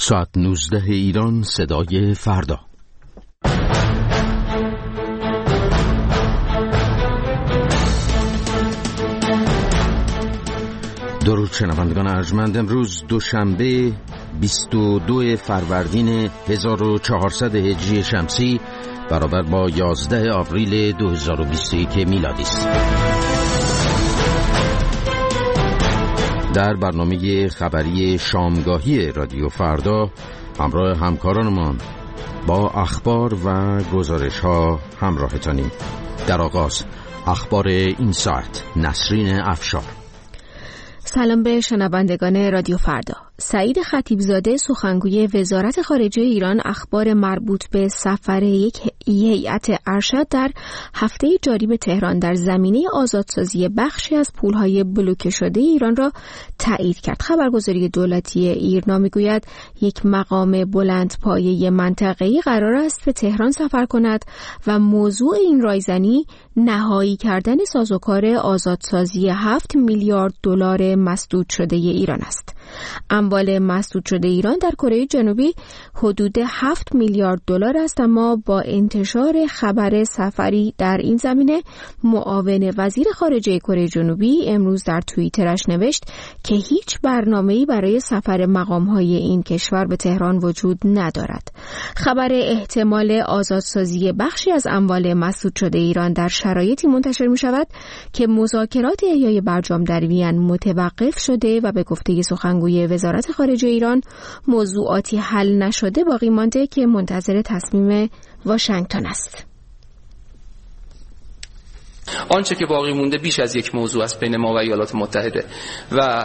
ساعت 19 ایران، صدای فردا. درود شنوندگان ارجمند، امروز دوشنبه 22 فروردین 1400 هجری شمسی برابر با 11 آوریل 2021 میلادی است. در برنامه خبری شامگاهی رادیو فردا همراه همکارانمان با اخبار و گزارش‌ها همراهتانیم. در آغاز اخبار این ساعت. نسرین افشار. سلام به شنوندگان رادیو فردا. سعید خطیبزاده سخنگوی وزارت خارجه ایران اخبار مربوط به سفر یک هیئت ارشد در هفته جاری به تهران در زمینه آزادسازی بخشی از پولهای بلوکه شده ایران را تایید کرد. خبرگزاری دولتی ایرنا میگوید یک مقام بلندپایه منطقه‌ای قرار است به تهران سفر کند و موضوع این رایزنی نهایی کردن سازوکار آزادسازی 7 میلیارد دلار مسدود شده ایران است. اموال مسدود شده ایران در کره جنوبی حدود 7 میلیارد دلار است، اما با انتشار خبر سفری در این زمینه معاون وزیر خارجه کره جنوبی امروز در توییترش نوشت که هیچ برنامه‌ای برای سفر مقام‌های این کشور به تهران وجود ندارد. خبر احتمال آزادسازی بخشی از اموال مسدود شده ایران در شرایطی منتشر می‌شود که مذاکرات احیای برجام در وین متوقف شده و به گفته سخنگوی وزارت خارجه ایران موضوعاتی حل نشده باقی مانده که منتظر تصمیم واشنگتن است. آنچه که باقی مونده بیش از یک موضوع است بین ما و ایالات متحده و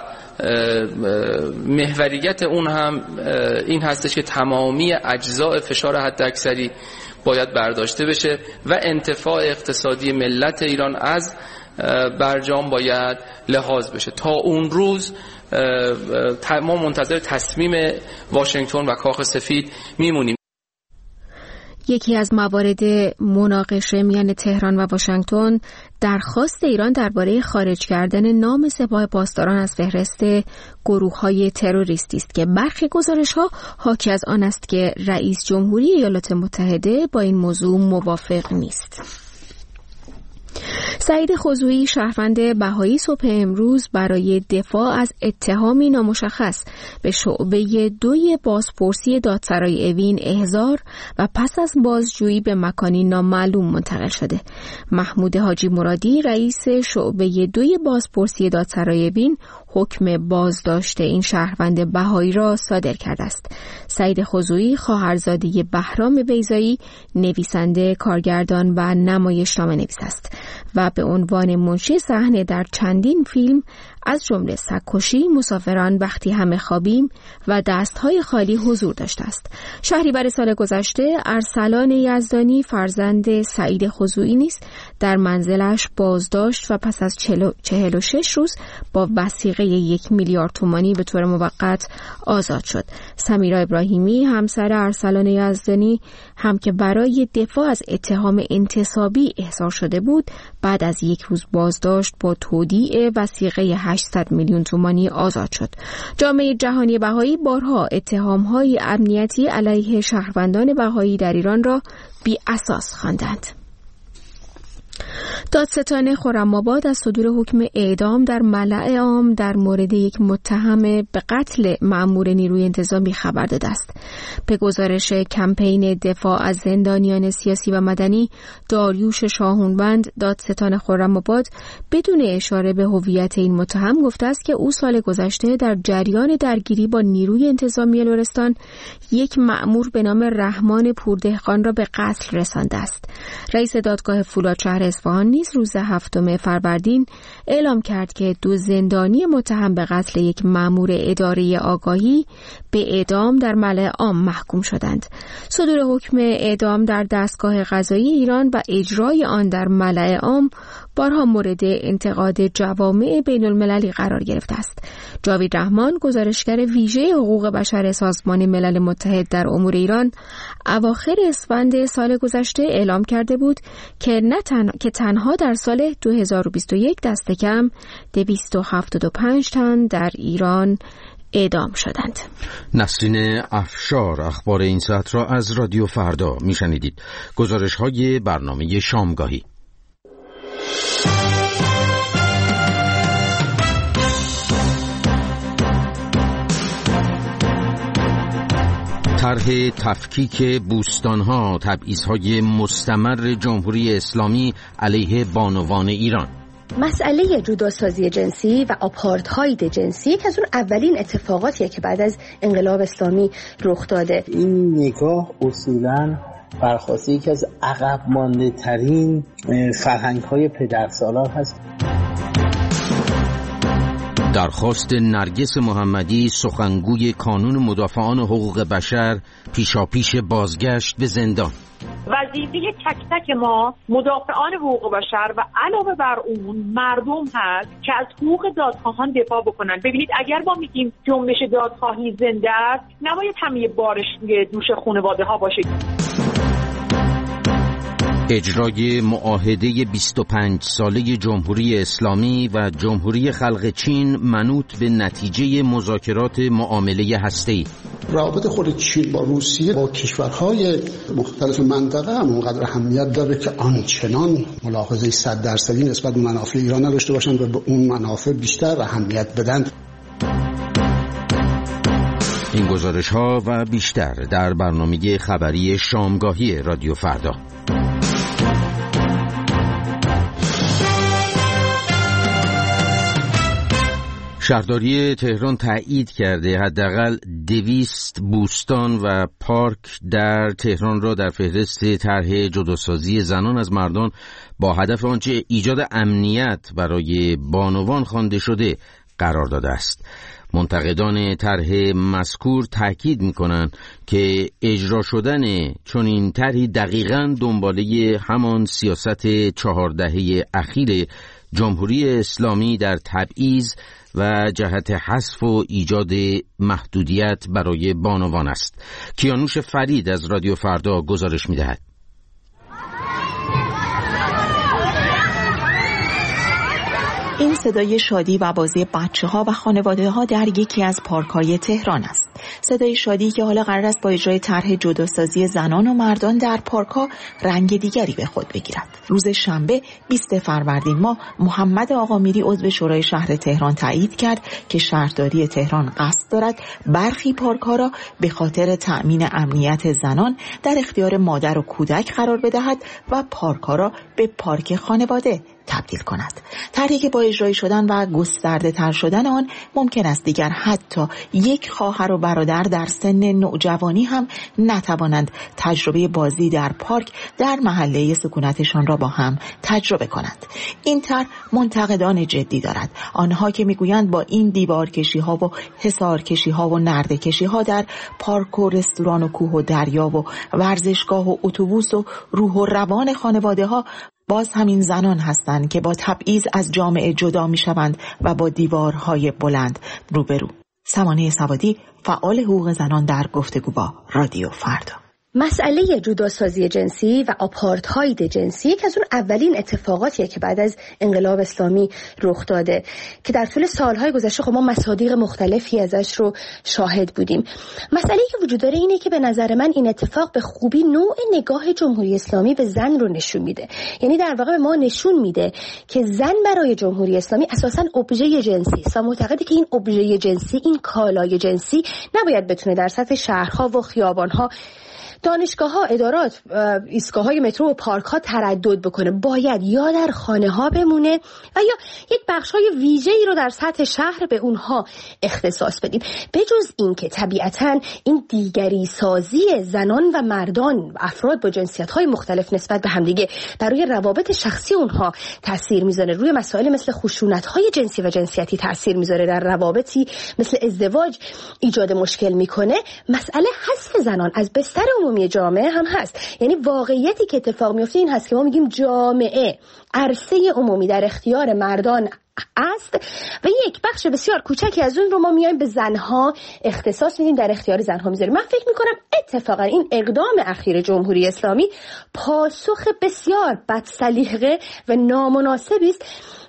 محوریت اون هم این هستش که تمامی اجزاء فشار حداکثری باید برداشته بشه و انتفاع اقتصادی ملت ایران از برجام باید لحاظ بشه. تا اون روز ما منتظر تصمیم واشنگتن و کاخ سفید میمونیم. یکی از موارد مناقشه میان تهران و واشنگتن درخواست ایران درباره خارج کردن نام سپاه پاسداران از فهرست گروه‌های تروریستی است که برخی گزارش‌ها حاکی از آن است که رئیس جمهوری ایالات متحده با این موضوع موافق نیست. سعید خضویی شهروند بهایی صبح امروز برای دفاع از اتهامی نامشخص به شعبه 2 بازپرسی دادسرای اوین احضار و پس از بازجویی به مکانی نامعلوم منتقل شده. محمود حاجی مرادی رئیس شعبه 2 بازپرسی دادسرای اوین حکم بازداشت این شهروند بهایی را صادر کرده است. سعید خضویی خواهرزاده بهرام بیضایی نویسنده، کارگردان و نمایشنامه نویس است و به عنوان منشی صحنه در چندین فیلم از جمله سگ‌کشی، مسافران، وقتی همه خوابیم و دستهای خالی حضور داشته است. شهریور سال گذشته ارسلان یزدانی فرزند سعید خضویی نیز در منزلش بازداشت و پس از 46 روز با وثیقه 1 میلیارد تومانی به طور موقت آزاد شد. سمیرا ابراهیمی همسر ارسلان یزدانی هم که برای دفاع از اتهام انتصابی احضار شده بود بعد از 1 روز بازداشت با تودیع وثیقه 800 میلیون تومانی آزاد شد. جامعه جهانی بهایی بارها اتهام‌های امنیتی علیه شهروندان بهایی در ایران را بی اساس خواندند. دادستان خرم‌آباد از صدور حکم اعدام در ملأ عام در مورد یک متهم به قتل مأمور نیروی انتظامی خبر داده است. به گزارش کمپین دفاع از زندانیان سیاسی و مدنی داریوش شاهونوند، دادستان خرم‌آباد بدون اشاره به هویت این متهم گفته است که او سال گذشته در جریان درگیری با نیروی انتظامی لرستان یک مأمور به نام رحمان پوردهقان را به قتل رسانده است. رئیس دادگاه فولادشهر اصفهان نیز روز 7 فروردین اعلام کرد که 2 زندانی متهم به قتل یک مأمور اداره آگاهی به اعدام در ملأ عام محکوم شدند. صدور حکم اعدام در دستگاه قضایی ایران و اجرای آن در ملأ عام بارها مورد انتقاد جوامع بین‌المللی قرار گرفته است. جاوید رحمان، گزارشگر ویژه حقوق بشر سازمان ملل متحد در امور ایران، اواخر اسفند سال گذشته اعلام کرده بود که تنها در سال 2021 دست کم 275 تن در ایران اعدام شدند. نسرین افشار اخبار این ساعت را از رادیو فردا میشنیدید. گزارش‌های برنامه شامگاهی. طرح تفکیک بوستان‌ها، تبعیض‌های مستمر جمهوری اسلامی علیه بانوان ایران. مسئله جداسازی جنسی و آپارتاید جنسی یکی از اون اولین اتفاقاتیه که بعد از انقلاب اسلامی رخ داده. این نگاه اصولاً برخواسته یکی از عقب مانده ترین فرهنگ‌های پدرسالار هست. درخواست نرگس محمدی سخنگوی کانون مدافعان حقوق بشر پیشاپیش بازگشت به زندان. وظیفه تک تک ما مدافعان حقوق بشر و علاوه بر اون مردم هست که از حقوق دادخواهان دفاع بکنن. ببینید اگر ما میگیم جنبش دادخواهی زنده است، نباید همه بارش روی دوش خانواده ها باشه. اجرای معاهده 25 ساله جمهوری اسلامی و جمهوری خلق چین منوط به نتیجه مذاکرات معامله هسته‌ای. روابط خود چین با روسیه با کشورهای مختلف منطقه هم اونقدر اهمیت داره که آنچنان ملاحظه 100% نسبت به منافع ایران نداشته باشن و به اون منافع بیشتر اهمیت بدن. این گزارش‌ها و بیشتر در برنامه خبری شامگاهی رادیو فردا. شهرداری تهران تایید کرده حداقل 200 بوستان و پارک در تهران را در فهرست طرح جداسازی زنان از مردان با هدف آنچه ایجاد امنیت برای بانوان خوانده شده قرار داده است. منتقدان طرح مذکور تاکید می‌کنند که اجرا شدن چنین طرحی دقیقاً دنباله همان سیاست 4 دهه اخیر جمهوری اسلامی در تبعیض و جهت حذف و ایجاد محدودیت برای بانوان است. کیانوش فرید از رادیو فردا گزارش می‌دهد. این صدای شادی و بازی بچه‌ها و خانواده‌ها در یکی از پارک‌های تهران است. صدای شادی که حالا قرار است با اجرای طرح جداسازی زنان و مردان در پارک‌ها رنگ دیگری به خود بگیرد. روز شنبه 20 فروردین ماه محمد آقامیری عضو شورای شهر تهران تایید کرد که شهرداری تهران قصد دارد برخی پارک‌ها را به خاطر تأمین امنیت زنان در اختیار مادر و کودک قرار بدهد و پارک‌ها را به پارک خانواده تبدیل کند. طرحی که با اجرای شدن و گسترده تر شدن آن ممکن است دیگر حتی یک خواهر و برادر در سن نوجوانی هم نتوانند تجربه بازی در پارک در محله سکونتشان را با هم تجربه کنند. این طرح منتقدان جدی دارد. آنها که میگویند با این دیوار کشی ها و حصار کشی ها و نرده کشی ها در پارک و رستوران و کوه و دریا و ورزشگاه و اتوبوس و روح و روان خانواده ها باز همین زنان هستند که با تبعیض از جامعه جدا می شوند و با دیوارهای بلند روبرو. سمانه سوادی، فعال حقوق زنان در گفتگو با رادیو فردا. مسئله جداسازی جنسی و آپارتاید جنسی یکی از اون اولین اتفاقاتیه که بعد از انقلاب اسلامی رخ داده که در طول سالهای گذشته خب ما مصادیق مختلفی ازش رو شاهد بودیم. مسئله‌ای که وجود داره اینه که به نظر من این اتفاق به خوبی نوع نگاه جمهوری اسلامی به زن رو نشون میده. یعنی در واقع به ما نشون میده که زن برای جمهوری اسلامی اساساً ابژه جنسی است و معتقده که این ابژه جنسی، این کالای جنسی نباید بتونه در سطح شهرها و خیابانها، دانشگاه‌ها، ادارات، ایستگاه‌های مترو و پارک‌ها تردد بکنه. باید یا در خانه‌ها بمونه و یا یک بخش‌های ویژه‌ای رو در سطح شهر به اونها اختصاص بدیم. بجز این که طبیعتاً این دیگری سازی زنان و مردان و افراد با جنسیت‌های مختلف نسبت به همدیگه برای روابط شخصی اونها تأثیر میذاره، روی مسائل مثل خشونت‌های جنسی و جنسیتی تأثیر میذاره، در روابطی مثل ازدواج ایجاد مشکل میکنه. مسئله حذف زنان از بستر عمومی جامعه هم هست. یعنی واقعیتی که اتفاق میفته این هست که ما میگیم جامعه، عرصه عمومی در اختیار مردان است و یک بخش بسیار کوچکی از اون رو ما میایم به زنها اختصاص میدیم، در اختیار زنها میذاریم. من فکر میکنم اتفاقا این اقدام اخیر جمهوری اسلامی پاسخ بسیار بدسلیقه و نامناسبی است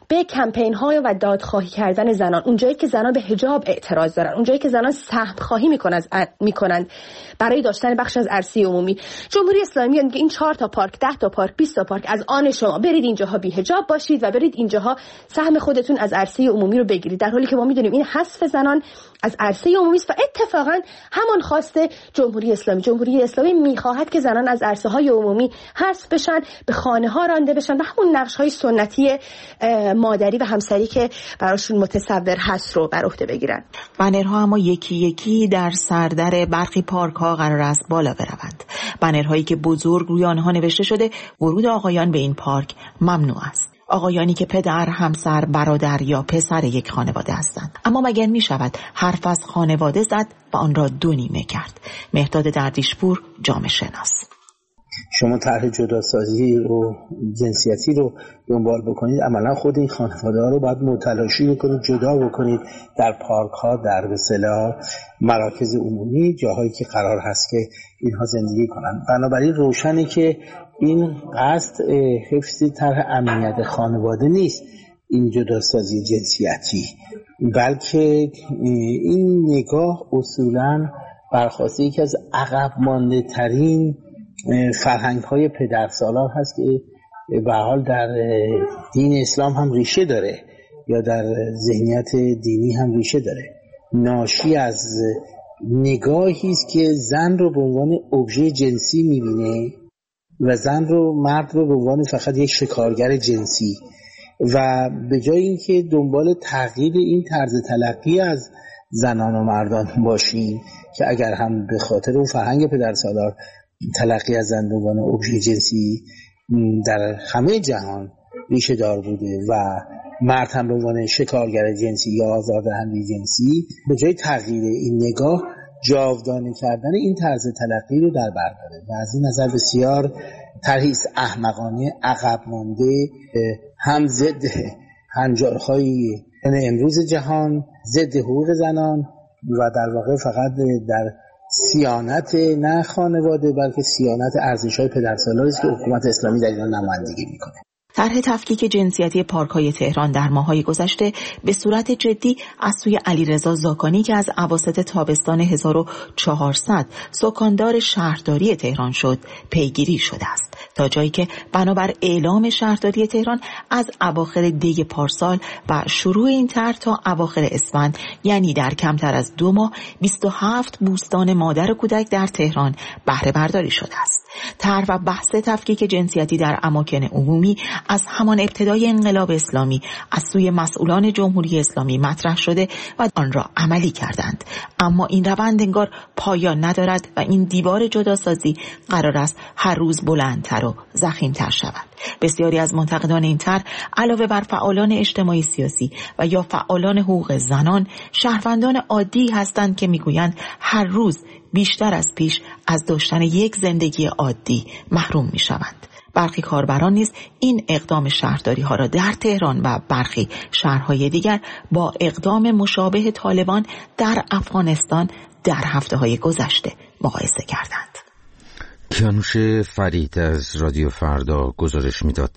به کمپین های و دادخواهی کردن زنان، اونجایی که زنان به حجاب اعتراض دارن، اونجایی که زنان سهم خواهی میکنند برای داشتن بخش از عرصه عمومی. جمهوری اسلامی میگه این 4 تا پارک، 10 تا پارک، 20 تا پارک از آن شما، برید اینجاها بی حجاب باشید و برید اینجاها سهم خودتون از عرصه عمومی رو بگیرید، در حالی که ما میدونیم این حذف زنان از عرصه عمومی است و اتفاقا همان خواست جمهوری اسلامی. جمهوری اسلامی میخواهد که زنان از عرصه های عمومی حذف بشن، به خانه ها رانده بشن و همون نقش های سنتی مادری و همسری که براشون متصور هست رو بر عهده بگیرن. بنرها اما یکی یکی در سردر برخی پارک ها قرار است بالا بروند. بنرهایی که بزرگ روی آنها نوشته شده ورود آقایان به این پارک ممنوع است. آقایانی که پدر، همسر، برادر یا پسر یک خانواده هستند. اما مگر می شود حرف از خانواده زد و آن را 2 نیمه کرد؟ مهداد درویشپور، جامعه شناس. شما طرح جداسازی و جنسیتی رو دنبال بکنید، عملا خود این خانواده ها رو باید متلاشی بکنید، جدا بکنید در پارک ها، در به اصطلاح مراکز عمومی، جاهایی که قرار هست که اینها زندگی کنند. بنابراین روشنه که این قصد حفظ طرح امنیت خانواده نیست، این جداسازی جنسیتی، بلکه این نگاه اصولاً برخواسته یکی از عقب مانده ترین فرهنگ های پدرسالار هست که به حال در دین اسلام هم ریشه داره یا در ذهنیت دینی هم ریشه داره. ناشی از نگاهی است که زن رو به عنوان ابژه جنسی میبینه و مرد رو به عنوان فقط یک شکارگر جنسی، و به جای اینکه دنبال تغییر این طرز تلقی از زنان و مردان باشیم که اگر هم به خاطر اون فرهنگ پدرسالار تلقی از زن به عنوان ابژه جنسی در همه جهان ریشه دار بوده و مرد هم به عنوان شکارگر جنسی یا آزاردهنده جنسی، به جای تغییر این نگاه جاودانه کردن این طرز تلقی رو در بر داره و از این نظر بسیار طرحی احمقانه، عقب مانده، هم ضد هنجارهای امروز جهان، ضد حقوق زنان و در واقع فقط در صیانت نه خانواده بلکه صیانت ارزش‌های پدرسالاری است که حکومت اسلامی در ایران نمایندگی می‌کنه. طرح تفکیک جنسیتی پارک‌های تهران در ماه‌های گذشته به صورت جدی از سوی علیرضا زاکانی که از اواسط تابستان 1400 سکاندار شهرداری تهران شد پیگیری شده است، تا جایی که بنابر اعلام شهرداری تهران از اواخر دی پارسال و شروع این طرح تا اواخر اسفند، یعنی در کمتر از 2 ماه، 27 بوستان مادر کودک در تهران بهره برداری شده است. طرح و بحث تفکیک جنسیتی در اماکن عمومی از همان ابتدای انقلاب اسلامی از سوی مسئولان جمهوری اسلامی مطرح شده و آن را عملی کردند، اما این روند انگار پایان ندارد و این دیوار جداسازی قرار است هر روز بلندتر و ضخیم‌تر شود. بسیاری از منتقدان این طرح علاوه بر فعالان اجتماعی سیاسی و یا فعالان حقوق زنان، شهروندان عادی هستند که میگویند هر روز بیشتر از پیش از داشتن یک زندگی عادی محروم میشوند. برخی کاربران نیز این اقدام شهرداری ها را در تهران و برخی شهرهای دیگر با اقدام مشابه طالبان در افغانستان در هفته‌های گذشته مقایسه کردند. کیانوش فرید از رادیو فردا گزارش میداد.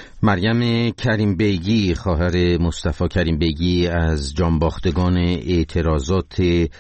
مریم کریم بیگی، خواهر مصطفی کریم بیگی، از جانباختگان اعتراضات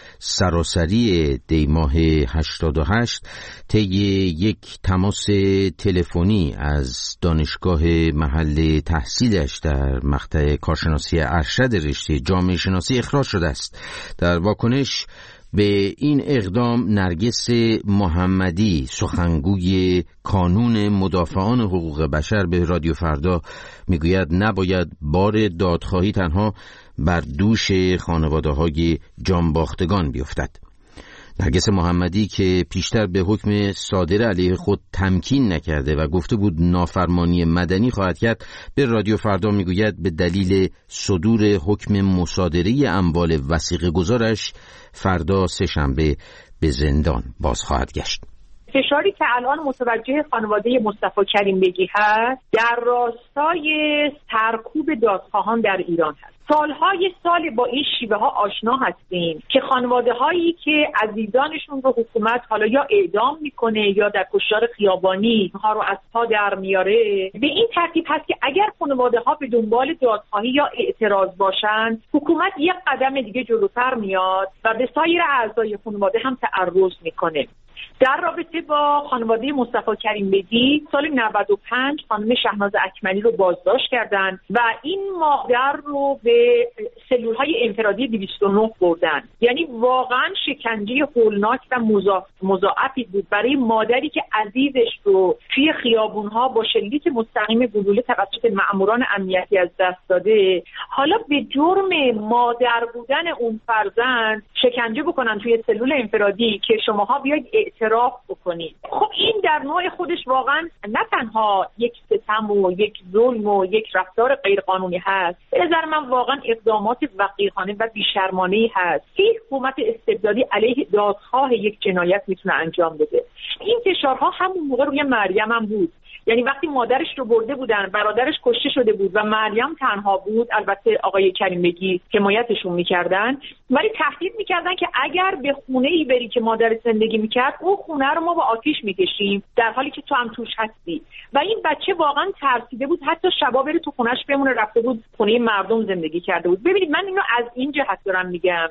سراسری دی ماه 88 طی یک تماس تلفنی از دانشگاه محل تحصیلش در مقطع کارشناسی ارشد رشته جامعه شناسی اخراج شده است. در واکنش به این اقدام نرگس محمدی، سخنگوی کانون مدافعان حقوق بشر، به رادیو فردا میگوید نباید بار دادخواهی تنها بر دوش خانواده‌های جانباختگان بیفتد. نرگس محمدی که پیشتر به حکم صادر علیه خود تمکین نکرده و گفته بود نافرمانی مدنی خواهد کرد، به رادیو فردا میگوید به دلیل صدور حکم مصادره اموال وثیقه گذارش فردا سه‌شنبه به زندان باز خواهد گشت. فشاری که الان متوجه خانواده مصطفی کریم بیگی هست در راستای سرکوب دادخواهان در ایران هست. سالهای سال با این شیوه ها آشنا هستیم که خانواده هایی که عزیزانشون رو حکومت حالا یا اعدام میکنه یا در کشتار خیابانی ها رو از پا در میاره، به این ترتیب هست که اگر خانواده ها به دنبال دادخواهی یا اعتراض باشن، حکومت یک قدم دیگه جلوتر میاد و به سایر اعضای خانواده هم تعرض میکنه. در رابطه با خانواده مصطفی کریم بگی سال 95 خانم شهناز اکملی رو بازداشت کردن و این مادر رو به سلولهای انفرادی 209 بردن. یعنی واقعا شکنجه هولناک و مضاعفی بود برای مادری که عزیزش رو توی خیابونها با شلیک مستقیم گلوله توسط مأموران امنیتی از دست داده. حالا به جرم مادر بودن اون فرزند شکنجه بکنن توی سلول انفرادی که شماها بیاید اعتراف بکنید. خب این در نوع خودش واقعا نه تنها یک ستم و یک ظلم و یک رفتار غیرقانونی هست، به نظر من واقعا اقدامات وقیحانه و بیشرمانه‌ای هست که حکومت استبدادی علیه دادخواه یک جنایت میتونه انجام بده. این فشارها همون موقع روی مریم هم بود. یعنی وقتی مادرش رو برده بودن، برادرش کشته شده بود و مریم تنها بود، البته آقای کریم بگی حمایتشون میکردن، ولی تهدید میکردن که اگر به خونه‌ای بری که مادرت زندگی میکرد، اون خونه رو ما با آتیش میکشیم در حالی که تو هم توش هستی. و این بچه واقعا ترسیده بود، حتی شبا بره تو خونه‌اش بمونه، رفته بود خونه مردم زندگی کرده بود. ببینید من اینو از این جهت دارم میگم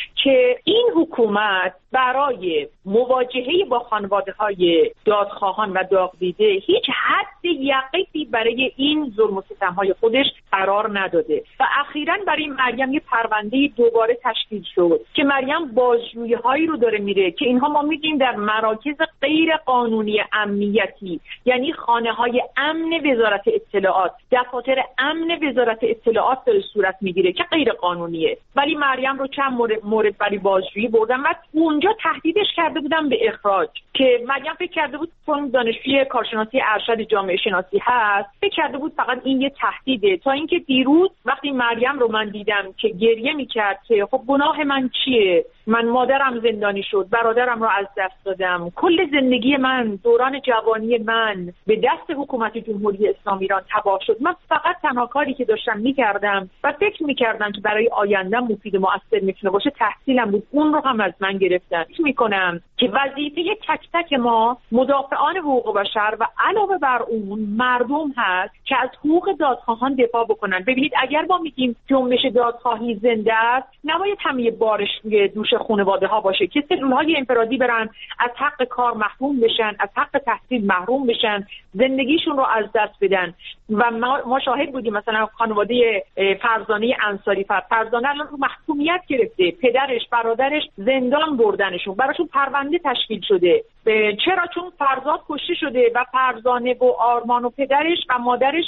که این حکومت برای مواجهه با خانواده‌های دادخواهان و داغ‌دیده هیچ حد یقینی برای این ظلم و ستم‌های خودش قرار نداده و اخیراً برای مریم یه پرونده دوباره تشکیل شد که مریم بازجویی‌هایی رو داره میره که اینها ما میگیم در مراکز غیر قانونی امنیتی، یعنی خانه‌های امن وزارت اطلاعات، دفاتر امن وزارت اطلاعات داره صورت میگیره که غیر قانونیه. ولی مریم رو چند مورد برای بازجویی بردن و اونجا تهدیدش کرده بودن به اخراج، که مریم فکر کرده بود چون دانشجوی کارشناسی ارشد جامعه شناسی هست، فکر کرده بود فقط این یه تهدیده. تا اینکه دیروز وقتی مریم رو من دیدم که گریه میکرد که خب گناه من چیه، من مادرم زندانی شد، برادرم رو از دست دادم، کل زندگی من، دوران جوانی من به دست حکومت جمهوری اسلامی ایران تباه شد. من فقط تنها کاری که داشتم میکردم و فکر میکردم که برای آیندم مفید و مؤثر میتونه باشه تحصیلم بود، اون رو هم از من گرفتن. فکر میکنم که وظیفه تک تک ما مدافعان حقوق بشر و علاوه بر اون مردم هست که از حقوق دادخواهان دفاع بکنن. ببینید اگر ما میگیم جنبش دادخواهی زنده است، نباید همه بارش روی دوش خانواده ها باشه که سلولهای انفرادی برن، از حق کار محروم بشن، از حق تحصیل محروم بشن، زندگیشون رو از دست بدن. و ما شاهد بودیم مثلا خانواده فرزانه انصاری، فرزانه الان رو محکومیت گرفته، پدرش برادرش زندان بردنشون، براشون پرونده تشکیل شده. چرا؟ چون فرزاد کشته شده و فرزانه و آرمان و پدرش و مادرش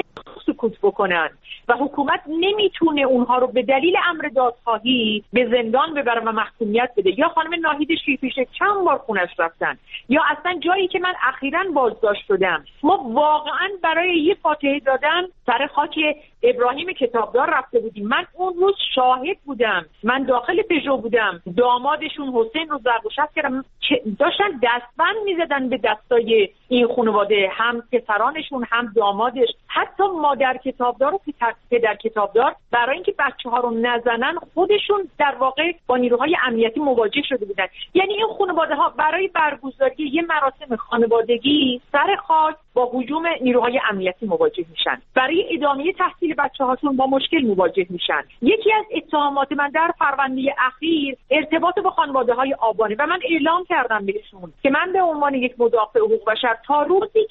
سکوت بکنن و حکومت نمیتونه اونها رو به دلیل امر دادخواهی به زندان ببره و محکومیت بده. یا خانم ناهید شیرپیشه چند بار خونش رفتن، یا اصلا جایی که من اخیراً بازداشت شدم، ما واقعاً برای یه فاتحه دادن سر خاک ابراهیم کتابدار رفته بودیم. من اون روز شاهد بودم، من داخل پژو بودم، دامادشون حسین رو ضرب و شتم کردن، داشتن دستبند میزدن به دستای این خانواده، هم پسرانشون هم دامادش، حتی مادر کتابدار و پدر کتابدار برای اینکه بچه‌ها رو نزنن خودشون در واقع با نیروهای امنیتی مواجه شده بودن. یعنی این خانواده‌ها برای برگزاری یه مراسم خانوادگی سر خاک با هجوم نیروهای امنیتی مواجه میشن، برای ادامه تحصیل بچه‌هاشون با مشکل مواجه میشن. یکی از اتهامات من در پرونده اخیر ارتباط با خانواده‌های آبانی و من اعلام کردم بهشون که من به عنوان یک مدافع حقوق بشر تا روزی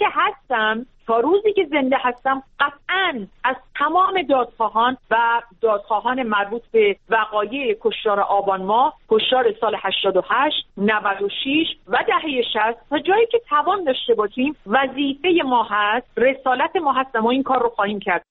که زنده هستم قطعاً از تمام دادخواهان و دادخواهان مربوط به وقایع کشتار آبان ماه، کشتار سال 88، 96 و دهه 60 تا جایی که توان داشته باشیم وظیفه ما هست، رسالت ما هست، ما این کار رو خواهیم کرد.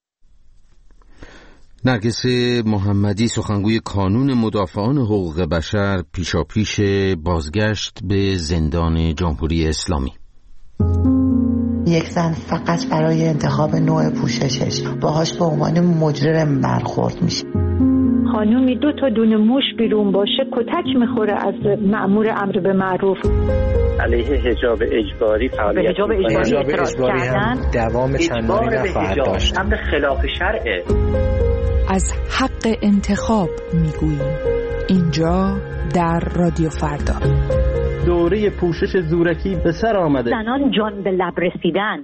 نرگس محمدی، سخنگوی کانون مدافعان حقوق بشر، پیشاپیش بازگشت به زندان جمهوری اسلامی. یک زن فقط برای انتخاب نوع پوششش باهاش به عنوان مجرم برخورد میشه. خانومی 2 تا دونه موش بیرون باشه کتک میخوره از مأمور امر به معروف. علیه حجاب اجباری فعالیت حجاب اجباری هم دوام چندانی نخواهد داشت. امر خلاف شرعه. از حق انتخاب میگوییم. اینجا در رادیو فردا. دوره پوشش زورکی به سر آمده. زنان جان به لب رسیدن.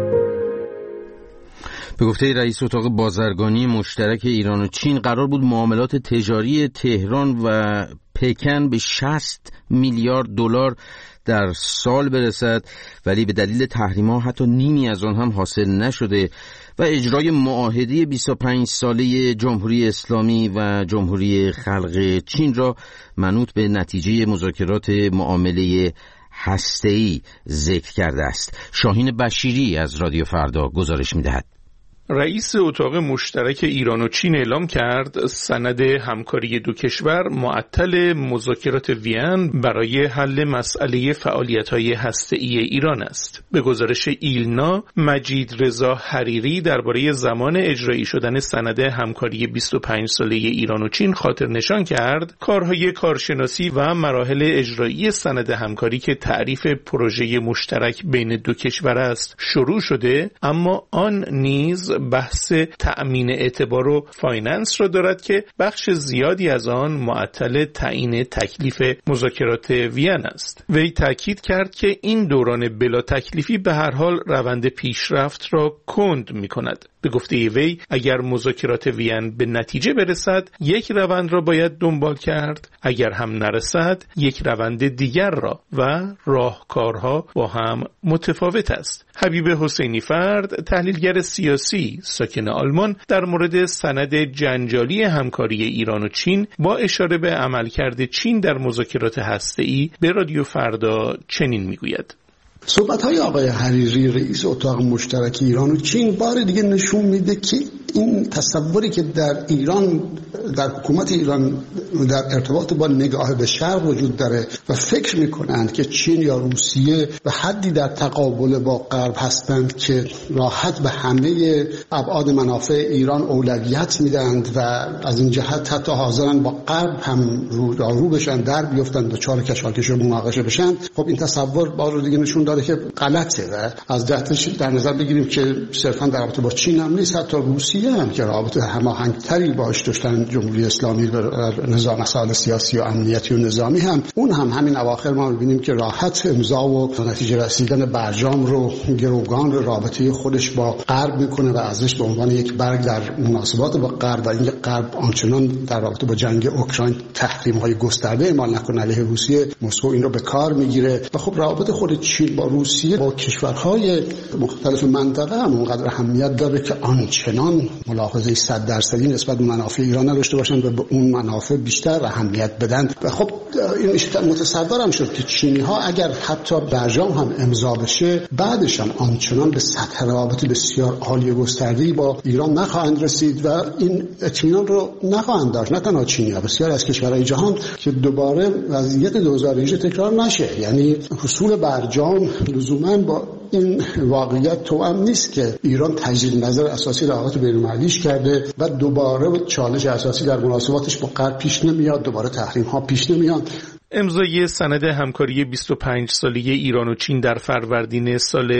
به گفته رئیس اتاق بازرگانی مشترک ایران و چین قرار بود معاملات تجاری تهران و پکن به 60 میلیارد دلار در سال برسد، ولی به دلیل تحریم‌ها حتی نیمی از آن هم حاصل نشده و اجرای معاهده 25 ساله جمهوری اسلامی و جمهوری خلق چین را منوط به نتیجه مذاکرات معامله هسته‌ای ذکر کرده است. شاهین بشیری از رادیو فردا گزارش می‌دهد. رئیس اتاق مشترک ایران و چین اعلام کرد سند همکاری دو کشور معطل مذاکرات وین برای حل مسئله فعالیت‌های هسته‌ای ایران است. به گزارش ایلنا، مجید رضا حریری درباره زمان اجرایی شدن سند همکاری 25 ساله ایران و چین خاطر نشان کرد کارهای کارشناسی و مراحل اجرایی سند همکاری که تعریف پروژه مشترک بین دو کشور است شروع شده، اما آن نیز بحث تأمین اعتبار و فایننس را دارد که بخش زیادی از آن معطل تعیین تکلیف مذاکرات وین است. وی تاکید کرد که این دوران بلا تکلیفی به هر حال روند پیشرفت را کند می کند. به گفته وی اگر مذاکرات وین به نتیجه برسد یک روند را باید دنبال کرد، اگر هم نرسد یک روند دیگر را و راهکارها با هم متفاوت است. حبیب حسینی فرد، تحلیلگر سیاسی ساکن آلمان، در مورد سند جنجالی همکاری ایران و چین با اشاره به عملکرد چین در مذاکرات هسته‌ای به رادیو فردا چنین میگوید: صحبت‌های آقای حریری رئیس اتاق مشترک ایران و چین بار دیگه نشون میده که این تصوری که در ایران، در حکومت ایران در ارتباط با نگاه به شرق وجود داره و فکر میکنند که چین یا روسیه به حدی در تقابل با غرب هستند که راحت به همه ابعاد منافع ایران اولویت میدند و از این جهت حتی حاضرن با غرب هم رو بشن، در بیفتن، دچار کشاکش و مناقشه بشن. خب این تصور بار دیگه نشون داده که غلطه و از جهتش در نظر بگیریم که صرفا در رابطه با چین هم نیست، حتی روسیه هم که رابطه هماهنگتری باهاش داشتن جمهوری اسلامی و نظام مسائل سیاسی و امنیتی و نظامی هم، اون هم همین اواخر ما می‌بینیم که راحت امضا و نتیجه رسیدن برجام رو گروگان رابطه خودش با غرب میکنه و ازش به عنوان یک برگ در مناسبات با غرب و اینکه غرب آنچنان در رابطه با جنگ اوکراین تحریم‌های گسترده اعمال نکنه علیه روسیه، مسکو این رو به کار میگیره و خب رابطه خود چین با روسیه با کشورهای مختلف منطقه هم اونقدر اهمیت داره که آنچنان ملاحظه 100% نسبت به منافع ایران نداشته باشن و به اون منافع بیشتر اهمیت بدن. و خب این متصورم شد که چینی‌ها اگر حتی برجام هم امضا بشه بعدش هم آنچنان به سطح روابط بسیار عالی گسترده‌ای با ایران نخواهند رسید و این اطمینان رو نخواهند داشت. نه تنها چینی‌ها، بسیار از کشورهای جهان که دوباره وضعیت 2018 تکرار نشه. یعنی حصول برجام لزوما با این واقعیت توأم نیست که ایران تجدید نظر اساسی روابط بین‌المللیش کرده و دوباره چالش اساسی در مناسباتش با غرب پیش نمیاد، دوباره تحریم‌ها پیش نمیاد. امضای سند همکاری 25 ساله ایران و چین در فروردین سال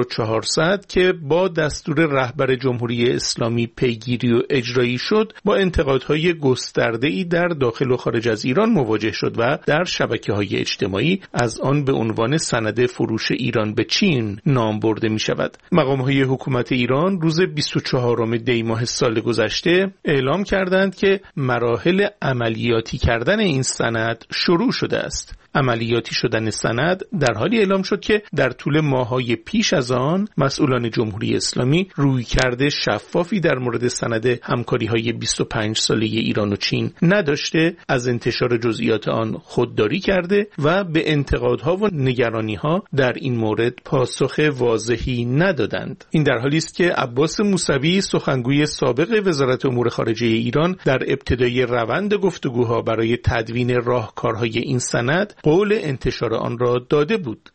1400 که با دستور رهبر جمهوری اسلامی پیگیری و اجرایی شد، با انتقادهای گسترده‌ای در داخل و خارج از ایران مواجه شد و در شبکه‌های اجتماعی از آن به عنوان سند فروش ایران به چین نام برده می شود. مقام‌های حکومت ایران روز 24 دی ماه سال گذشته اعلام کردند که مراحل عملیاتی کردن این سند شروع شده است. عملیاتی شدن سند در حالی اعلام شد که در طول ماه‌های پیش از آن مسئولان جمهوری اسلامی رویکرد شفافی در مورد سند همکاری‌های 25 ساله ایران و چین نداشته، از انتشار جزئیات آن خودداری کرده و به انتقادها و نگرانی‌ها در این مورد پاسخ واضحی ندادند. این در حالی است که عباس موسوی، سخنگوی سابق وزارت امور خارجه ایران، در ابتدای روند گفتگوها برای تدوین راهکارهای این سند قول انتشار آن را داده بود.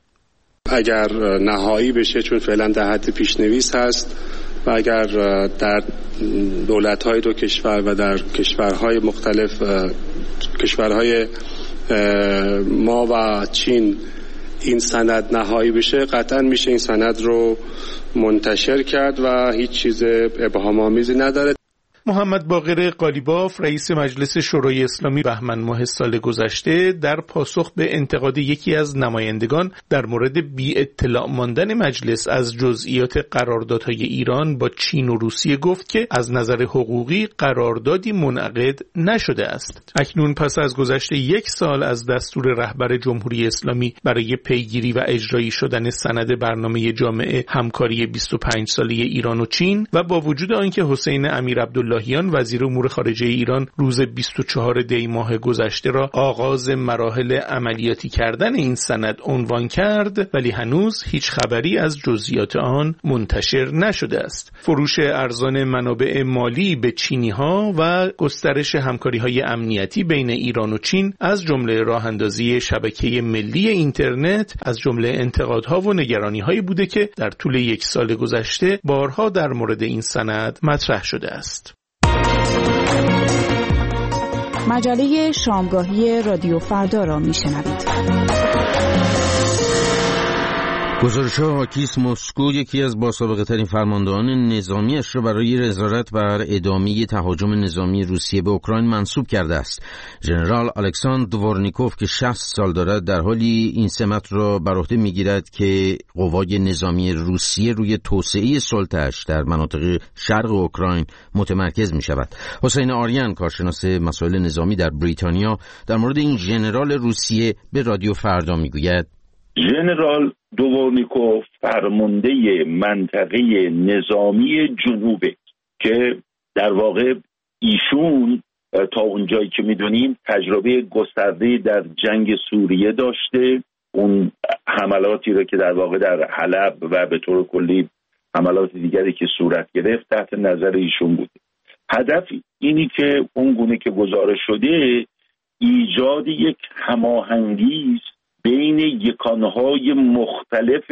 اگر نهایی بشه، چون فعلا در حد پیشنویس هست و اگر در دولت‌های دو کشور و در کشورهای مختلف، کشورهای ما و چین، این سند نهایی بشه، قطعا میشه این سند رو منتشر کرد و هیچ چیز ابهام‌آمیزی نداره. محمد باقر قالیباف رئیس مجلس شورای اسلامی بهمن ماه سال گذشته در پاسخ به انتقاد یکی از نمایندگان در مورد بی اطلاع ماندن مجلس از جزئیات قراردادهای ایران با چین و روسیه گفت که از نظر حقوقی قراردادی منعقد نشده است. اکنون پس از گذشت 1 سال از دستور رهبر جمهوری اسلامی برای پیگیری و اجرایی شدن سند برنامه جامع همکاری 25 ساله ایران و چین و با وجود آنکه حسین امیر عبداللهیان وزیر امور خارجه ایران روز 24 دی ماه گذشته را آغاز مراحل عملیاتی کردن این سند عنوان کرد، ولی هنوز هیچ خبری از جزئیات آن منتشر نشده است. فروش ارزان منابع مالی به چینی‌ها و گسترش همکاری‌های امنیتی بین ایران و چین از جمله راه‌اندازی شبکه ملی اینترنت از جمله انتقادها و نگرانی‌هایی بوده که در طول 1 سال گذشته بارها در مورد این سند مطرح شده است. مجله شامگاهی رادیو فردا را میشنوید. گزارش‌ها حاکیست مسکو یکی از باسابقه ترین فرماندهان نظامیش را برای نظارت بر ادامه تهاجم نظامی روسیه به اوکراین منصوب کرده است. ژنرال الکساندر دورنیکوف که 60 سال دارد در حالی این سمت را بر عهده می‌گیرد که قوای نظامی روسیه روی توسعه سلطه‌اش در مناطق شرق اوکراین متمرکز می‌شود. حسین آریان کارشناس مسائل نظامی در بریتانیا در مورد این ژنرال روسیه به رادیو فردا می‌گوید: ژنرال دوورنیکوف فرمانده منطقه نظامی جنوبه که در واقع ایشون تا اونجایی که میدونیم تجربه گسترده در جنگ سوریه داشته. اون حملاتی رو که در واقع در حلب و به طور کلی حملات دیگری که صورت گرفت تحت نظر ایشون بوده. هدف اینی که اون گونه که گزارش شده ایجاد یک هماهنگی بین یکانهای مختلف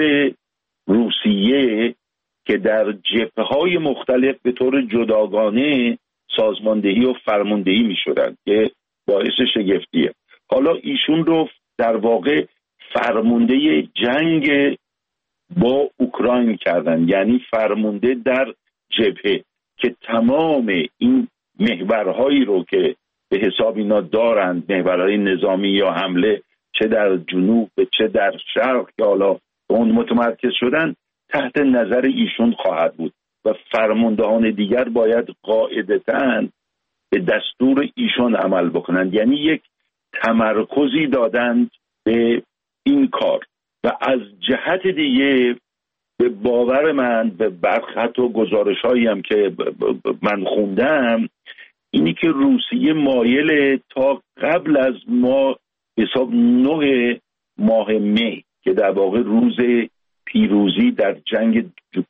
روسیه که در جبهه‌های مختلف به طور جداگانه سازماندهی و فرماندهی می‌شدند که باعث شگفتیه. حالا ایشون رو در واقع فرمانده جنگ با اوکراین کردن، یعنی فرمانده در جبهه که تمام این محورهایی رو که به حساب اینا دارند، محورهای نظامی یا حمله چه در جنوب چه در شرق که حالا اون متمرکز شدن تحت نظر ایشون خواهد بود و فرماندهان دیگر باید قاعدتاً به دستور ایشون عمل بکنند. یعنی یک تمرکزی دادند به این کار. و از جهت دیگه به باور من به برخط و گزارش‌هایی هم که من خوندم اینی که روسیه مایل تا قبل از حساب 9 ماه می که در واقع روز پیروزی در جنگ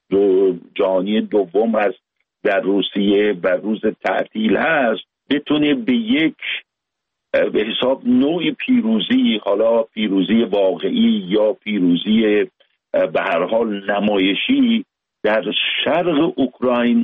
جهانی دوم هست در روسیه و روز تعطیل هست، بتونه به یک به حساب نوع پیروزی، حالا پیروزی واقعی یا پیروزی به هر حال نمایشی در شرق اوکراین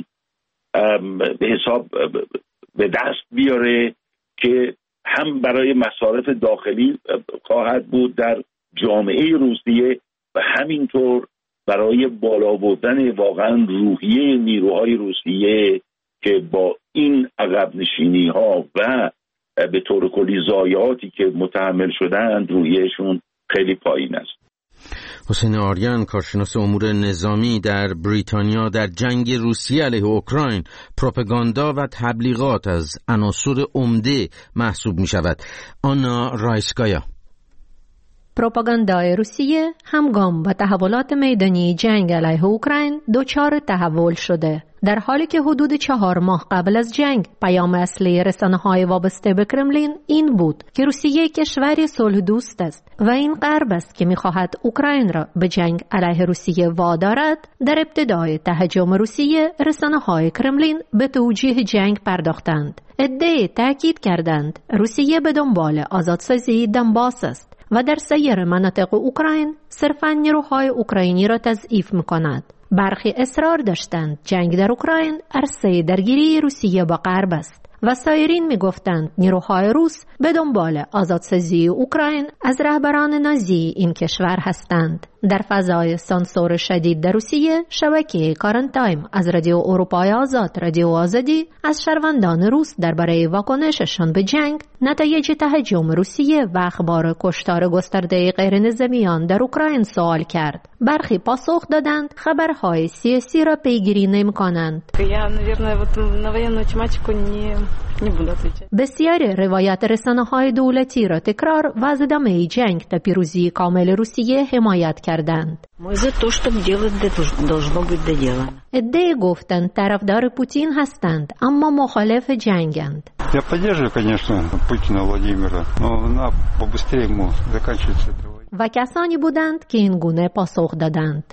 به حساب به دست بیاره که هم برای مصارف داخلی خواهد بود در جامعه روسیه و همینطور برای بالا بردن واقعا روحیه نیروهای روسیه که با این عقب نشینی ها و به طور کلی ضایعاتی که متحمل شدند روحیهشون خیلی پایین است. حسین آریان کارشناس امور نظامی در بریتانیا: در جنگ روسیه علیه اوکراین پروپاگاندا و تبلیغات از عناصر عمده محسوب می شود. آنا رایسکایا: پروپاگاندای روسیه همگام با تحولات میدانی جنگ علیه اوکراین دچار تحول شده، در حالی که حدود 4 ماه قبل از جنگ پیام اصلی رسانه‌های وابسته به کرملین این بود که روسیه کشوری صلح دوست است و این غرب است که می‌خواهد اوکراین را به جنگ علیه روسیه وادارد. در ابتدای تهاجم روسیه رسانه‌های کرملین به توجیه جنگ پرداختند. عده‌ای تاکید کردند روسیه به دنبال آزادسازی دنباس است و در سایر مناطق اوکراین صرفاً نیروهای اوکراینی را تضعیف می‌کند. برخی اصرار داشتند جنگ در اوکراین عرصه درگیری روسیه با غرب است و سایرین می‌گفتند نیروهای روس به دنبال آزادسازی اوکراین از رهبران نازی این کشور هستند. در فضای سانسور شدید در روسیه، شبکه کارن تایم از رادیو اروپای آزاد، رادیو آزادی، از شهروندان روس درباره واکنششان به جنگ، نتایج تهاجم روسیه و اخبار کشتار گسترده غیرنظامیان در اوکراین سوال کرد. برخی پاسخ دادند خبرهای سیاسی را پیگیری نمی‌کنند. بسیاری روایت رسانه‌های دولتی را تکرار و از ادامه جنگ تا پیروزی کامل روسیه حمایت کردند. عده‌ای گفتند طرفدار پوتین هستند اما مخالف جنگند. Я поддерживаю, конечно, Путина Владимира, но надо побыстрее ему заканчивать это. و کسانی بودند که این گونه پاسخ دادند.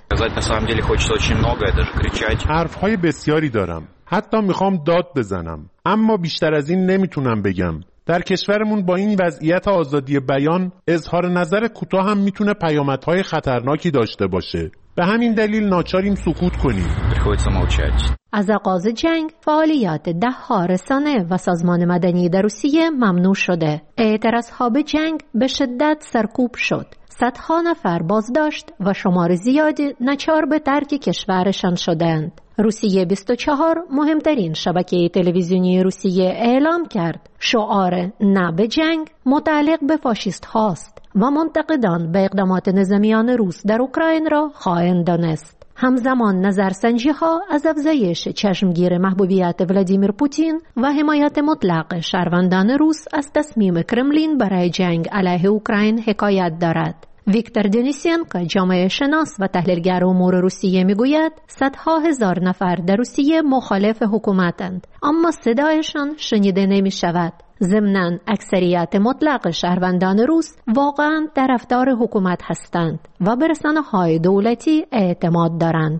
حرفهای بسیاری دارم. حتی میخوام داد بزنم. اما بیشتر از این نمیتونم بگم. در کشورمون با این وضعیت آزادی بیان، اظهار نظر کوتاه هم میتونه پیامدهای خطرناکی داشته باشه. به همین دلیل ناچاریم سکوت کنیم. از آغاز جنگ فعالیت ده‌ها رسانه و سازمان مدنی در روسیه ممنوع شده. اعتراضها به جنگ به شدت سرکوب شد. صدها نفر بازداشت و شمار زیادی ناچار به ترک کشورشان شدند. روسیه 24 مهمترین شبکه تلویزیونی روسیه اعلام کرد شعار نه به جنگ متعلق به فاشیست هاست و منتقدان به اقدامات نظامیان روس در اوکراین را خائن دانست. همزمان نظرسنجی ها از افزایش چشمگیر محبوبیت ولادیمیر پوتین و حمایت مطلق شهروندان روس از تصمیم کرملین برای جنگ علیه اوکراین حکایت دارد. ویکتور دنیسینکو، جامعه شناس و تحلیلگر امور روسیه میگوید صدها هزار نفر در روسیه مخالف حکومتند اما صدایشان شنیده نمی شود. ضمناً اکثریت مطلق شهروندان روس واقعاً طرفدار حکومت هستند و به رسانه‌های دولتی اعتماد دارند.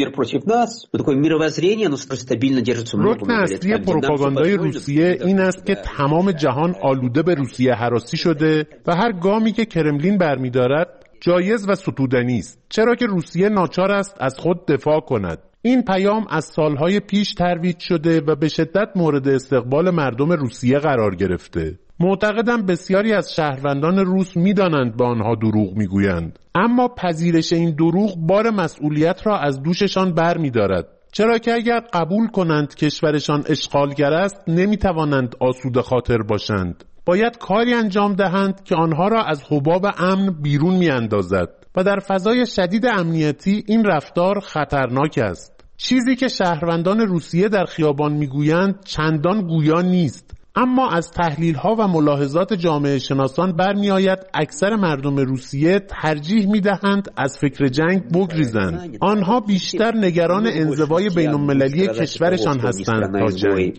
رکن اصلی پروپاگاندای روسیه این است که تمام جهان آلوده به روسیه هراسی شده و هر گامی که کرملین برمی‌دارد جایز و ستودنی است، چرا که روسیه ناچار است از خود دفاع کند. این پیام از سالهای پیش ترویج شده و به شدت مورد استقبال مردم روسیه قرار گرفته. معتقدم بسیاری از شهروندان روس می‌دانند به آنها دروغ می‌گویند، اما پذیرش این دروغ بار مسئولیت را از دوششان برمی‌دارد، چرا که اگر قبول کنند کشورشان اشغالگر است نمی‌توانند آسوده خاطر باشند. باید کاری انجام دهند که آنها را از حباب امن بیرون می‌اندازد و در فضای شدید امنیتی این رفتار خطرناک است. چیزی که شهروندان روسیه در خیابان میگویند چندان گویا نیست، اما از تحلیل‌ها و ملاحظات جامعه شناسان برمی‌آید اکثر مردم روسیه ترجیح می‌دهند از فکر جنگ بگریزند. آنها بیشتر نگران انزوای بین‌المللی کشورشان هستند تا جنگ.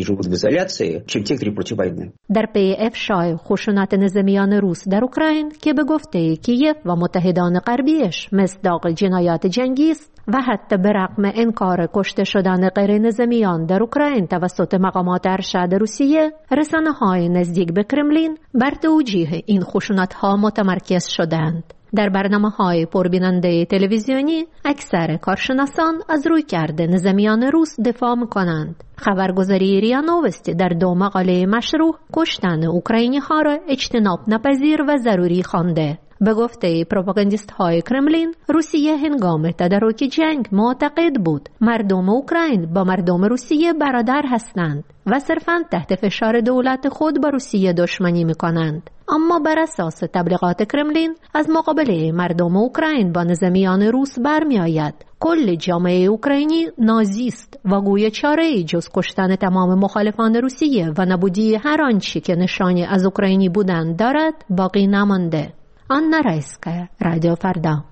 در پی افشای خشونت نظامیان روس در اوکراین که به گفته کیف و متحدان غربیش مصداق جنایات جنگی است و حتی به رغم انکار کشته شدن غیر نظامیان در اوکراین توسط مقامات ارشد روسیه، رسانه‌های نزدیک به کرملین بر توجیه این خشونت‌ها متمرکز شدند. در برنامه‌های پربیننده تلویزیونی اکثر کارشناسان از رویکرد نظامیان روس دفاع می‌کنند. خبرگزاری ریا نووستی در 2 مقاله مشروع کشتن اوکراینی‌ها را اجتناب ناپذیر و ضروری خوانده. به گفته پروپاگاندیست های کرملین، روسیه هنگام تدارک جنگ معتقد بود مردم اوکراین با مردم روسیه برادر هستند و صرفاً تحت فشار دولت خود با روسیه دشمنی می‌کنند. اما بر اساس تبلیغات کرملین از مقابله مردم اوکراین با نظامیان روس برمی‌آید کل جامعه اوکراینی نازیست و گویا چاره‌ای جز کشتن تمام مخالفان روسیه و نابودی هر آنچه که نشانی از اوکراینی بودند دارد باقی نمانده. آنا رایسکایا، رادیو فردا.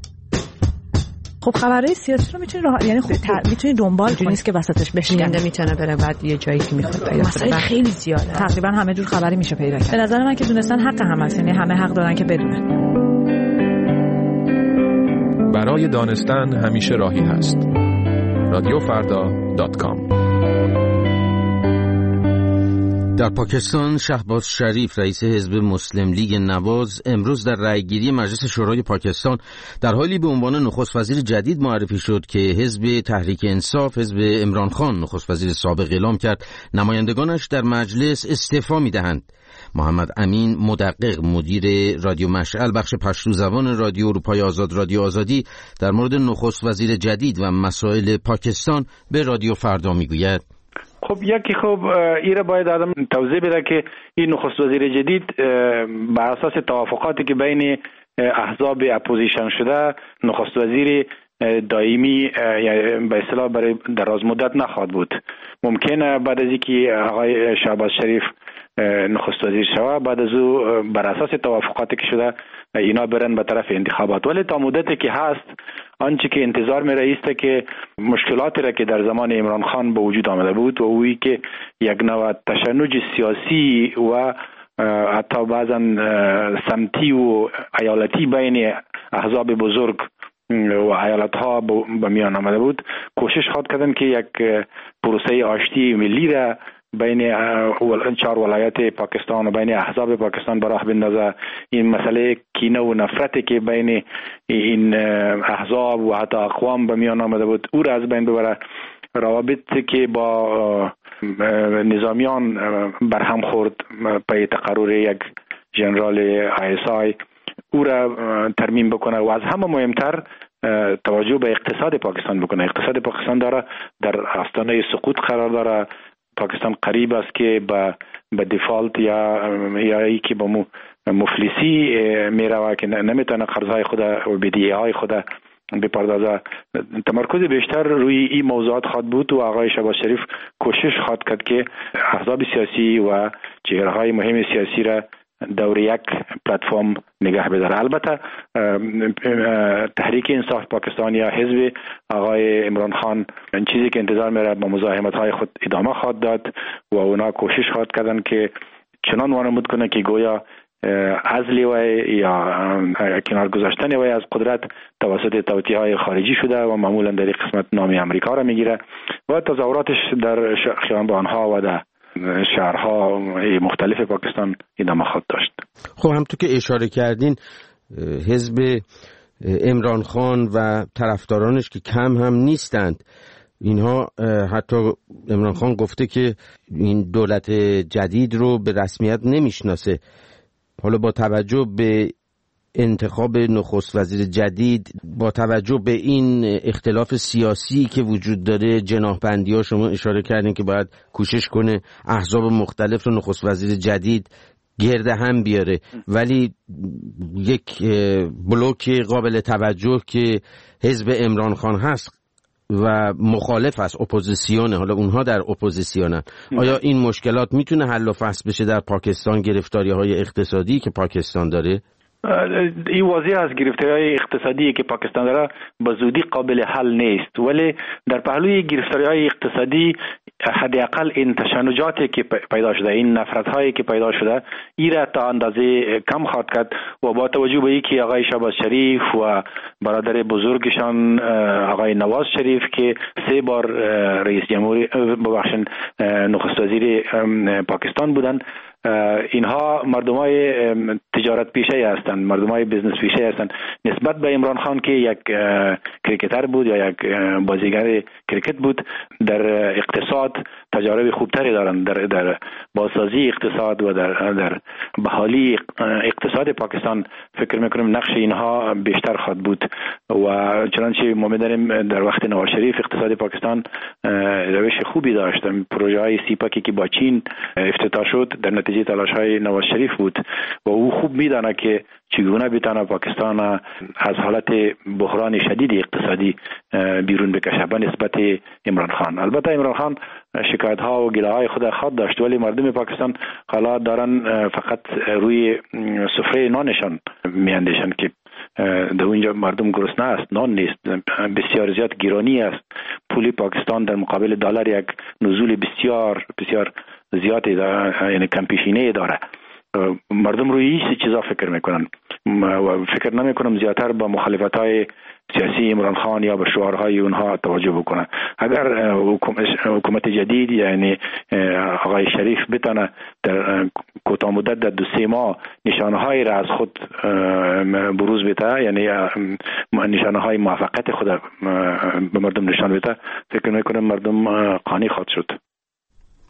خب خبرهای سیاسی رو میتونی یعنی میتونی دنبال کنی، نیست که وسطش بشینه، میتونه بره بعد یه جایی که میخواد پیدا کنه. خیلی زیاده، تقریبا همه جور خبری میشه پیدا کرد. به نظر من که دونستن حق همه است، یعنی همه حق دارن که بدونن. برای دانستن همیشه راهی هست. radiofarda.com. در پاکستان شهباز شریف رئیس حزب مسلم لیگ نواز امروز در رأیگیری مجلس شورای پاکستان در حالی به عنوان نخست وزیر جدید معرفی شد که حزب تحریک انصاف، حزب عمران خان نخست وزیر سابق اعلام کرد نمایندگانش در مجلس استعفا می‌دهند. محمد امین مدقق مدیر رادیو مشعل بخش پشتو زبان رادیو اروپای آزاد رادیو آزادی در مورد نخست وزیر جدید و مسائل پاکستان به رادیو فردا میگوید. خب یکی ایره باید آدم توضیح بده که این نخست وزیر جدید بر اساس توافقاتی که بین احزاب اپوزیشن شده نخست وزیر دائمی به اصطلاح برای دراز مدت نخواهد بود. ممکنه بعد از اینکه آقای شهباز شریف نخست وزیر شود بعد از او بر اساس توافقاتی که شده اینا برن به طرف انتخابات، ولی تا مدتی که هست آنچه که انتظار می رایسته که مشکلاتی را که در زمان عمران خان به وجود آمده بود و اویی که یک نوع تشنج سیاسی و حتی بعضا سمتی و ایالتی بین احزاب بزرگ و ایالت ها به میان آمده بود، کوشش خواهد کردن که یک پروسه آشتی ملی را بین 4 ولایت پاکستان و بین احزاب پاکستان براه بندازه. این مسئله کینه و نفرتی که بین این احزاب و حتی اقوام به میان آمده بود او را از بین ببره. روابطی که با نظامیان برهم خورد پی تقرر یک ژنرال ISI او را ترمیم بکنه و از همه مهمتر توجه به اقتصاد پاکستان بکنه. اقتصاد پاکستان داره در آستانه سقوط قرار داره. پاکستان قریب است که به دیفالت یا ای که به مفلسی میروه که نمیتونه قرضهای خود و بدهی‌های خود بپردازه. تمرکز بیشتر روی این موضوعات خواهد بود و آقای شهباز شریف کوشش خواهد کرد که احزاب سیاسی و چهره‌های مهم سیاسی را دور یک پلتفرم نگه بداره. البته تحریک انصاف پاکستان یا حزب آقای عمران خان این چیزی که انتظار میره با مزاحمت‌های خود ادامه خواهد داد و اونا کوشش خواهد کردن که چنان وانمود کنه که گویا عزل وی یا کنار گذاشتن وی از قدرت توسط توطئه‌های خارجی شده و معمولا در این قسمت نام امریکا را میگیره و تظاهراتش در خیابان‌ها و در شهرها مختلف پاکستان ادامه خواهد داشت. خب همونطور که اشاره کردین حزب عمران خان و طرفدارانش که کم هم نیستند، اینها حتی عمران خان گفته که این دولت جدید رو به رسمیت نمیشناسه. حالا با توجه به انتخاب نخست وزیر جدید، با توجه به این اختلاف سیاسی که وجود داره، جناح‌بندی‌ها شما اشاره کردین که باید کوشش کنه احزاب مختلف رو نخست وزیر جدید گرد هم بیاره، ولی یک بلوک قابل توجه که حزب عمران خان هست و مخالف است، اپوزیسیونه، حالا اونها در اپوزیسیونن، آیا این مشکلات میتونه حل و فصل بشه در پاکستان؟ گرفتاری‌های اقتصادی که پاکستان داره این واضح است، گرفتاری‌های اقتصادی که پاکستان داره به زودی قابل حل نیست، ولی در پهلوی گرفتاری‌های اقتصادی حداقل این تشنجاتی که پیدا شده، این نفرت‌هایی که پیدا شده، این را تا اندازه کم خواهد کرد و با توجه به اینکه آقای شهباز شریف و برادر بزرگشان آقای نواز شریف که 3 بار رئیس جمهوری نخست وزیر پاکستان بودند، اینها مردمای تجارت پیشه هستند، مردمای بزنس پیشه هستند. نسبت به عمران خان که یک کریکتر بود یا یک بازیگر کریکت بود، در اقتصاد تجارب خوبتری دارند. در بازسازی اقتصاد و در بحالی اقتصاد پاکستان فکر میکنم نقش اینها بیشتر خواهد بود و چنانچه ما می‌دانیم در وقت نواز شریف اقتصاد پاکستان روش خوبی داشت. پروژه های سیپاکی که با چین افتتاح شد در نتیجه تلاش های نواز شریف بود و او خوب میدانه که چگونه بتونه پاکستان از حالت بحران شدید اقتصادی بیرون بکشه به نسبت عمران خان. البته عمران خان شکایت ها و گله های خود خود داشت، ولی مردم پاکستان حالا دارن فقط روی سفره نانشان میاندیشن که در اونجا مردم گرسنه است، نان نیست، بسیار زیاد گرانی است. پول پاکستان در مقابل دلار یک نزول بسیار بسیار زیادی داره، یعنی کم پیشینه داره. مردم روی این چیزا فکر میکنن و فکر نمیکنم زیادتر با مخالفت‌های سیاسی عمران خان یا به شعارهای اونها توجه بکنن. اگر حکومت جدید یعنی آقای شریف بتونه در کوتاه مدت در 2-3 ماه نشانه‌هایی را از خود بروز بده، یعنی نشانه‌های موفقیت خود به مردم نشان بده، فکر میکنم مردم قانع خواهد شد.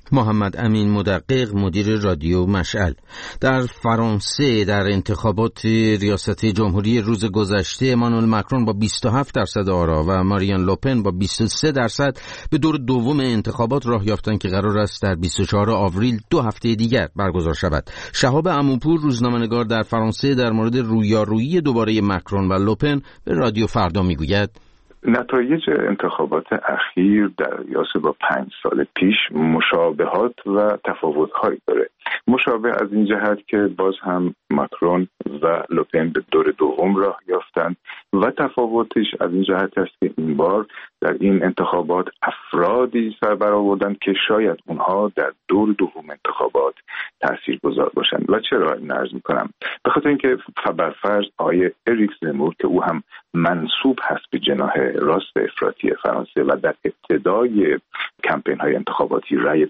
محمد امین مدقق، مدیر رادیو مشعل. در فرانسه در انتخابات ریاست جمهوری روز گذشته امانوئل مکرون با 27% آرا و مارین لوپن با 23% به دور دوم انتخابات راه یافتند که قرار است در 24 آوریل 2 هفته دیگر برگزار شود. شهاب عموپور، روزنامه‌نگار در فرانسه، در مورد رویارویی دوباره مکرون و لوپن به رادیو فردا میگوید: نتایج انتخابات اخیر در قیاس با 5 سال پیش مشابهات و تفاوت‌هایی داره. مشابه از این جهت که باز هم مکرون و لوپن به دور دوم راه یافتند و تفاوتش از این جهت است که این بار در این انتخابات افرادی سر برآوردند که شاید اونها در دور دوم انتخابات تاثیرگذار باشند. و چرا این عرض می‌کنم؟ به خاطر اینکه برفرض آقای اریک زمور که او هم منسوب هست به جناح راست افراطی فرانسه و در ابتدای کمپین‌های انتخاباتی رأی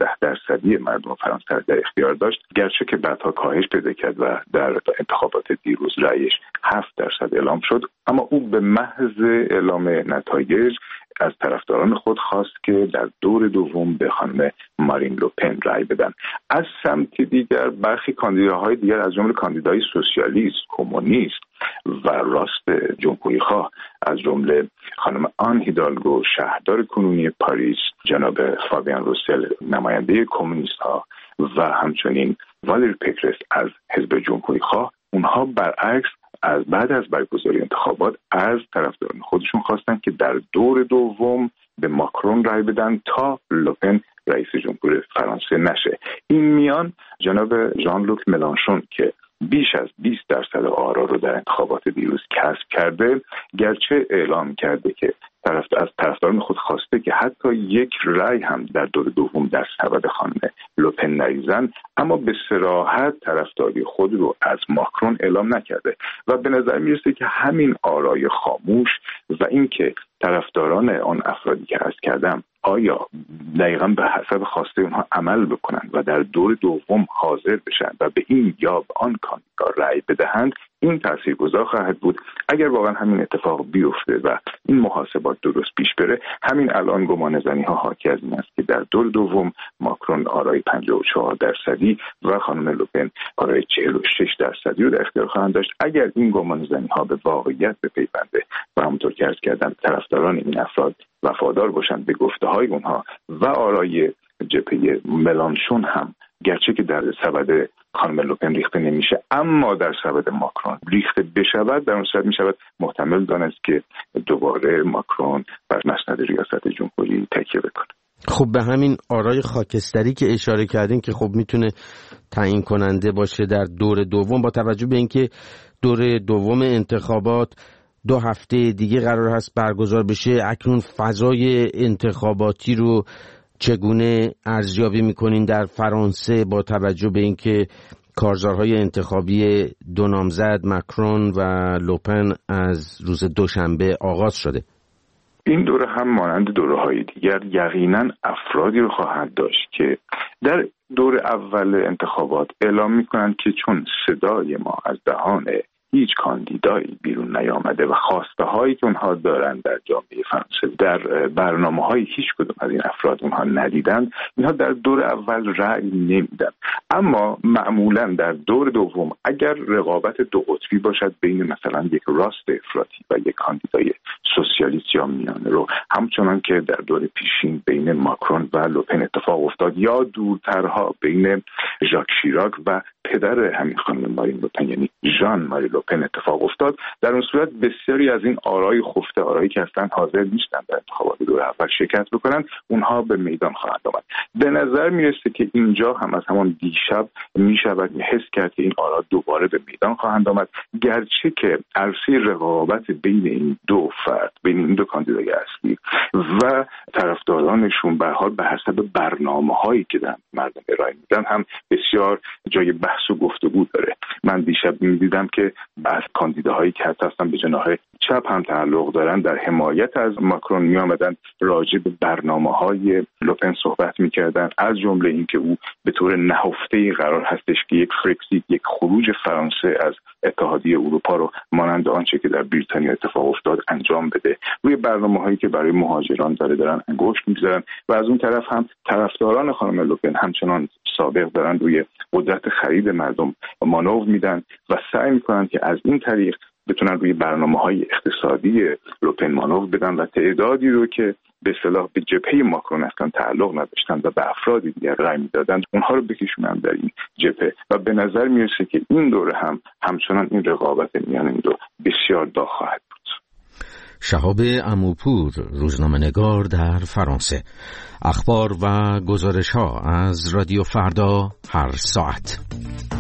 15% مردم فرانسه در اختیار داشت، گرچه که بعدها کاهش پیدا کرد و در انتخابات دیروز رأیش 7% اعلام شد، اما او به محض اعلام نتایج از طرفداران خود خواست که در دور دوم به خانم مارین لوپن رأی بدن. از سمت دیگر برخی کاندیداهای دیگر از جمله کاندیدای سوسیالیست، کمونیست و راست جمهوری‌خواه از جمله خانم آن هیدالگو شهردار کنونی پاریس، جناب فابیان روسل نماینده کمونیست‌ها و همچنین والری پکرس از حزب جمهوری‌خواه، اونها برعکس از بعد از برگزاری انتخابات از طرفداران خودشون خواستن که در دور دوم به ماکرون رای بدن تا لوپن رئیس جمهور فرانسه نشه. این میان جناب ژان لوک ملانشون که بیش از 20% آرا رو در انتخابات دیروز کسب کرده، گرچه اعلام کرده که از طرفداران خود خواسته که حتی یک رأی هم در دور دوم در سبد خانم لوپن نریزن، اما به صراحت طرفداری خود رو از ماکرون اعلام نکرده و به نظر میرسه که همین آرای خاموش و اینکه طرفداران آن افرادی که عرض کردم آیا دقیقاً به حسب خواسته اونها عمل بکنند و در دور دوم حاضر بشن و به این یا به آن کاندیدا رأی بدهند، این تاثیرگذار خواهد بود. اگر واقعا همین اتفاق بیفته و این محاسبات درست پیش بره، همین الان گمانه‌زنی ها حاکی از این است که در دور دوم ماکرون آرای 54% و خانم لوپن آرای 46% رو در اختیار خواهند داشت. اگر این گمانه‌زنی ها به واقعیت بپیونده و همونطور که عرض کردم طرفداران این افراد وفادار باشند به گفته‌های اونها و آرای جبهه ملانشون هم گرچه که در سبد خانم لوپن ریخته نمیشه اما در سبد ماکرون ریخته بشود، در اون صورت میشود محتمل دانست که دوباره ماکرون بر مسند ریاست جمهوری تکیه بکنه. خب به همین آرای خاکستری که اشاره کردین که خب میتونه تعیین کننده باشه در دور دوم، با توجه به اینکه دور دوم انتخابات 2 هفته دیگه قرار هست برگزار بشه، اکنون فضای انتخاباتی رو چگونه ارزیابی میکنین در فرانسه با توجه به اینکه کارزارهای انتخابی 2 نامزد مکرون و لوپن از روز دوشنبه آغاز شده؟ این دوره هم مانند دوره‌های دیگر یقیناً افرادی رو خواهد داشت که در دور اول انتخابات اعلام میکنن که چون صدای ما از دهان هیچ کاندیدایی بیرون نیامده و خواسته هایی که اونها دارن در جامعه فرانسه در برنامه های هیچ کدوم از این افراد اونها ندیدن، اینها در دور اول رأی نمیدن. اما معمولا در دور دوم اگر رقابت 2 قطبی باشد بین مثلا یک راست افراطی و یک کاندیدای سوسیالیست یا میانه رو، همچنان که در دور پیشین بین ماکرون و لوپن اتفاق افتاد یا دورترها بین ژاک شیراک و پدر همین خانم مارین لوپن یعنی ژان ماری لوپن اتفاق افتاد، در اون صورت بسیاری از این آرای خفته، آرایی که اصلا حاضر نیستن در انتخابات دور اول شرکت بکنن، اونها به میدان خواهند آمد. به نظر میرسه که اینجا هم از همان دیشب میشود حس کرد که این آرا دوباره به میدان خواهند آمد، گرچه که عرصه رقابت بین این دو فرد، بین این دو کاندیدای اصلی و طرفدارانشون به حال به حسب برنامه‌هایی که در مردم ارائه میدن هم بسیار جای بحث و گفتگو داره. من دیشب می‌دیدم که بعض کاندیداهایی که حتی اصلا به جناح چپ هم تعلق دارن در حمایت از ماکرون می آمدن راجع به برنامه‌های لوپن صحبت می‌کردن، از جمله اینکه او به طور نهفته‌ای قرار هستش که یک فرکسیت، یک خروج فرانسه از اتحادیه اروپا رو مانند آنچه که در بریتانیا اتفاق افتاد انجام بده. روی برنامه‌هایی که برای مهاجران دارن انگشت می‌زنن و از اون طرف هم طرفداران خانم لوپن همچنان سابق دارن روی قدرت خرید مردم مانور میدن و سعی می‌کنن که از این طریق بتونن روی برنامه‌های اقتصادی لوپن مانور بدن و تعدادی رو که به اصطلاح به جبهه ماکرون اصلا تعلق نداشتن و به افراد دیگر رأی میدادن اونها رو بکشونن در این جبهه و به نظر میرسه که این دوره هم همچنان این رقابت میان این دو بسیار داغ خواهد بود. شهاب عموپور، روزنامه‌نگار در فرانسه. اخبار و گزارش‌ها از رادیو فردا هر ساعت.